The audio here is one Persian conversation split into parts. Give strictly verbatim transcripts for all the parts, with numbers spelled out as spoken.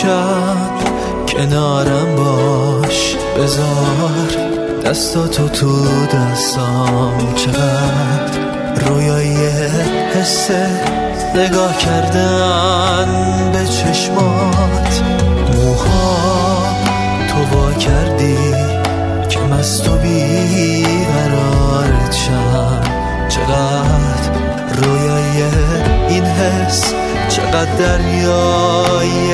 شب کنارم باش، بذار دستاتو تو دستام. چقدر رویایی حسه نگاه کردن به چشمات، موها تو وا کردی که مست و بیقرارت شم. چقدر رویایی این حس، چقدر دریای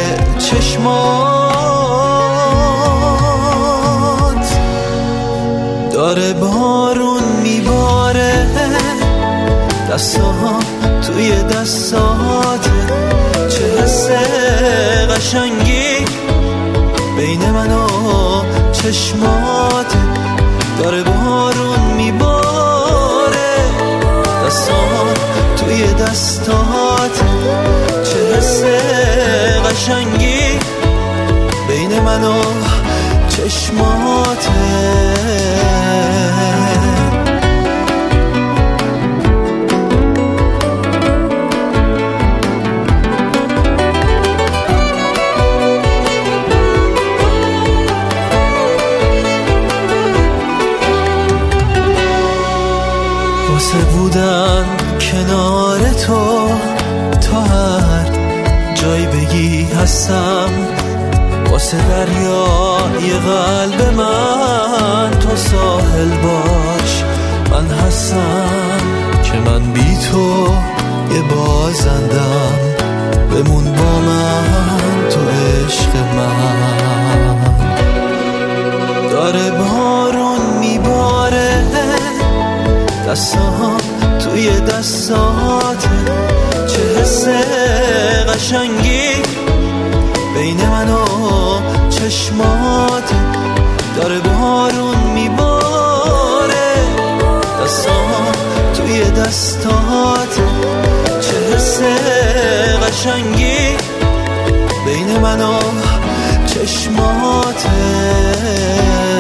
چشمات. داره بارون میباره، دستام توی دستات، چه حس قشنگی بین من و چشمات. داره بارون میباره، دستام توی دستات، چه حس قشنگی بین من و چشمات. واسه بودن کنار تو، تا هر جای بگی هستم. واسه دریای قلب من تو ساحل باش، من هستم که من بی تو یه بازندم. بمون با من تو عشق من. داره بارون میباره، دستام توی دستات، چه حس قشنگی بین من و چشمات. داره بارون میباره، دستام توی دستات، چه حس قشنگی بین من و چشمات.